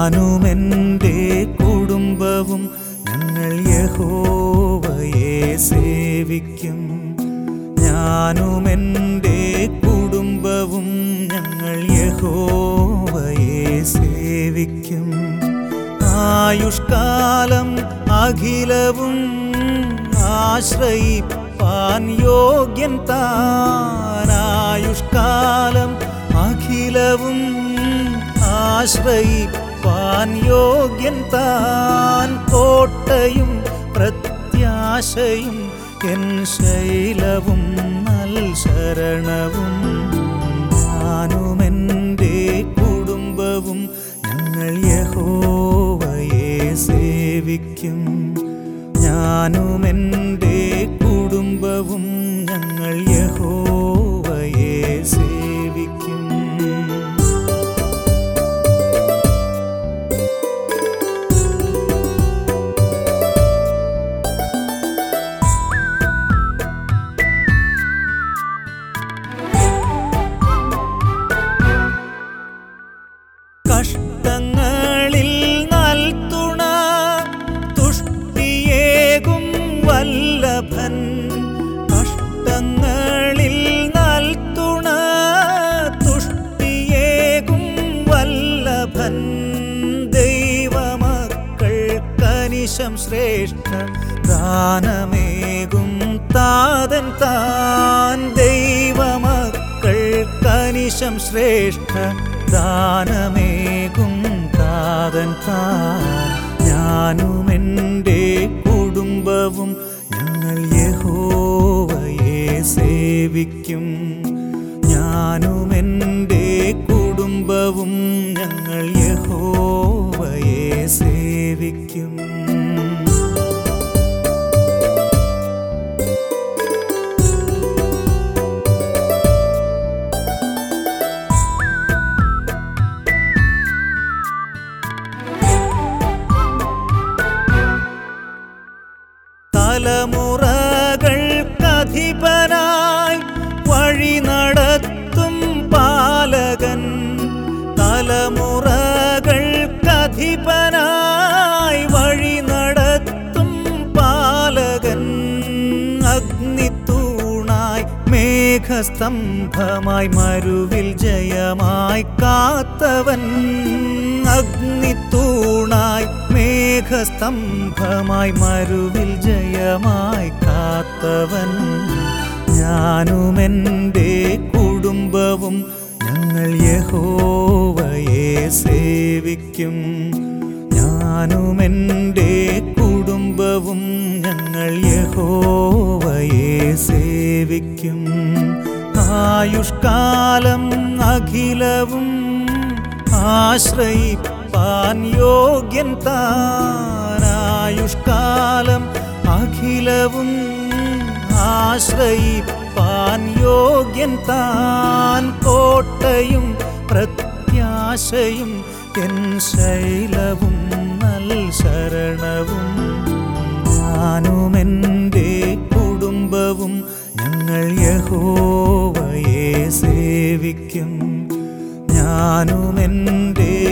ഞാനും എൻ്റെ കുടുംബവും ഞങ്ങൾ യഹോവയെ സേവിക്കും. ഞാനും എൻ്റെ കുടുംബവും ഞങ്ങൾ യഹോവയെ സേവിക്കും. ആയുഷ്കാലം അഖിലവും ആശ്രയിപ്പാൻ യോഗ്യൻ താൻ. ആയുഷ്കാലം അഖിലവും ആശ്രയിപ്പാൻ യോഗ്യൻ താൻ. കോട്ടയും പ്രത്യാശയും എൻ ശൈലവും നൽ ശരണവും. ഞാനും എൻ്റെ കുടുംബവും ഞങ്ങൾ യഹോവയെ സേവിക്കും. ഞാനും എൻ്റെ കുടുംബവും ഞങ്ങൾ യഹോവയെ സേവിക്കും. കഷ്ടങ്ങളിൽ നൽതുണ തുഷ്ടിയേകും വല്ലഭൻ. കഷ്ടങ്ങളിൽ നൽതുണ തുഷ്ടിയേകും വല്ലഭൻ. ദൈവമക്കൾക്കനിശം ശ്രേഷ്ഠ ദാനമേകും താതൻ താൻ. ദൈവമക്കൾക്കനിശം ശ്രേഷ്ഠ ദാനമേകും താതൻ താൻ. ഞാനും എൻ്റെ കുടുംബവും ഞങ്ങൾ യഹോവയെ സേവിക്കും. ഞാനും എൻ്റെ കുടുംബവും ഞങ്ങൾ യഹോവയെ സേവിക്കും. തലമുറകൾക്കധിപനായി വഴി നടത്തും പാലകൻ. തലമുറകൾക്കധിപനായി വഴി നടത്തും പാലകൻ. അഗ്നിത്തൂണായി മേഘസ്തംഭമായി മരുവിൽ ജയമായി കാത്തവൻ. അഗ്നിത്തൂണായി മേഘസ്തംഭമായി മരുവിൽ ജയമായി കാത്തവൻ. ഞാനും എൻ്റെ കുടുംബവും ഞങ്ങൾ യഹോവയെ സേവിക്കും. ഞാനും എൻ്റെ കുടുംബവും ഞങ്ങൾ യഹോവയെ സേവിക്കും. ആയുഷ്കാലം അഖിലവും ആശ്രയിപ്പാൻ യോഗ്യൻ താൻ. ആയുഷ്കാലം അഖിലവും ആശ്രയിപ്പാൻ യോഗ്യൻ താൻ. കോട്ടയും പ്രത്യാശയും എൻ ശൈലവും നൽ ശരണവും. ഞാനും എൻ്റെ കുടുംബവും ഞങ്ങൾ യഹോവയെ സേവിക്കും. ഞാനും എൻ്റെ